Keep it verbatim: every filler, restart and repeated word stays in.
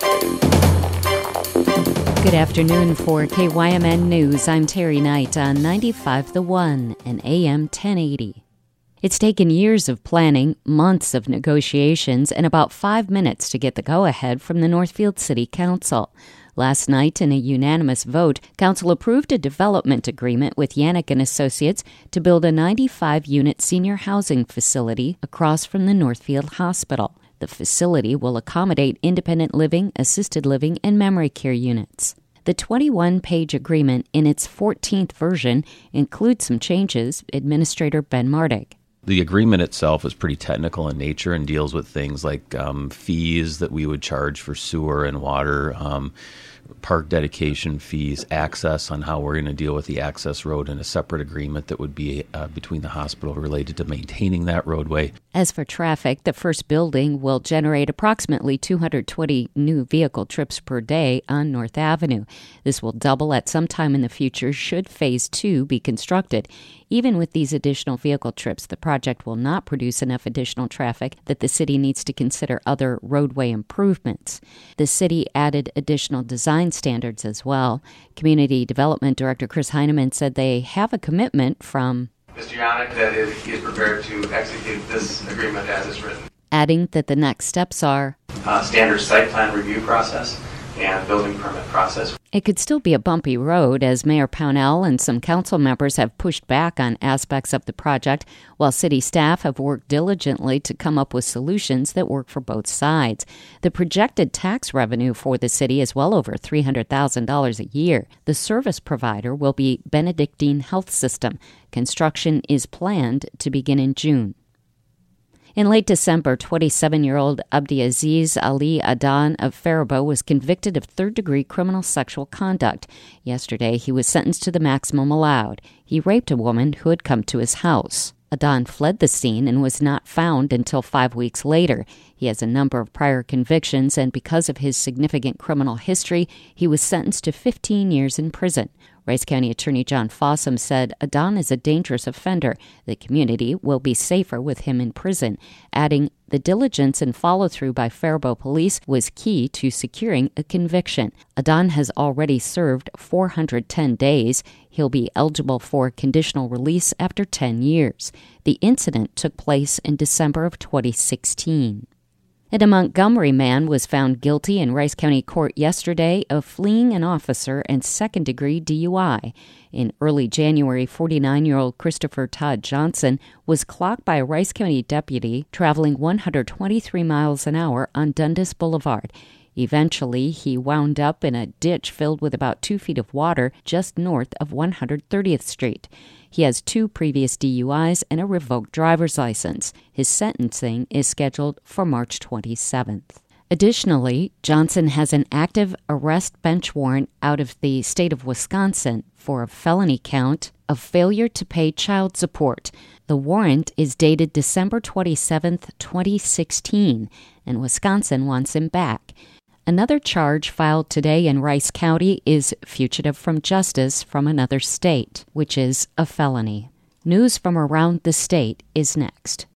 Good afternoon for K Y M N News. I'm Terry Knight on ninety-five The One and A M ten eighty. It's taken years of planning, months of negotiations, and about five minutes to get the go-ahead from the Northfield City Council. Last night, in a unanimous vote, Council approved a development agreement with Yannick and Associates to build a ninety-five unit senior housing facility across from the Northfield Hospital. The facility will accommodate independent living, assisted living, and memory care units. The twenty-one page agreement in its fourteenth version includes some changes, Administrator Ben Mardig. The agreement itself is pretty technical in nature and deals with things like um, fees that we would charge for sewer and water, um, park dedication fees, access on how we're going to deal with the access road, and a separate agreement that would be uh, between the hospital related to maintaining that roadway. As for traffic, the first building will generate approximately two hundred twenty new vehicle trips per day on North Avenue. This will double at some time in the future should Phase two be constructed. Even with these additional vehicle trips, the project will not produce enough additional traffic that the city needs to consider other roadway improvements. The city added additional design standards as well. Community Development Director Chris Heineman said they have a commitment from Mister Yannick that is, he is prepared to execute this agreement as it's written. Adding that the next steps are Uh, standard site plan review process and building permit process. It could still be a bumpy road, as Mayor Pownell and some council members have pushed back on aspects of the project, while city staff have worked diligently to come up with solutions that work for both sides. The projected tax revenue for the city is well over three hundred thousand dollars a year. The service provider will be Benedictine Health System. Construction is planned to begin in June. In late December, twenty-seven-year-old Abdiaziz Ali Adan of Faribault was convicted of third-degree criminal sexual conduct. Yesterday, he was sentenced to the maximum allowed. He raped a woman who had come to his house. Adan fled the scene and was not found until five weeks later. He has a number of prior convictions, and because of his significant criminal history, he was sentenced to fifteen years in prison. Rice County Attorney John Fossum said Adan is a dangerous offender. The community will be safer with him in prison, adding the diligence and follow-through by Faribault police was key to securing a conviction. Adan has already served four hundred ten days. He'll be eligible for conditional release after ten years. The incident took place in December of twenty sixteen. And a Montgomery man was found guilty in Rice County Court yesterday of fleeing an officer and second-degree D U I. In early January, forty-nine-year-old Christopher Todd Johnson was clocked by a Rice County deputy traveling one hundred twenty-three miles an hour on Dundas Boulevard. Eventually, he wound up in a ditch filled with about two feet of water just north of one hundred thirtieth Street. He has two previous D U Is and a revoked driver's license. His sentencing is scheduled for March twenty-seventh. Additionally, Johnson has an active arrest bench warrant out of the state of Wisconsin for a felony count of failure to pay child support. The warrant is dated December twenty-seventh, twenty sixteen, and Wisconsin wants him back. Another charge filed today in Rice County is fugitive from justice from another state, which is a felony. News from around the state is next.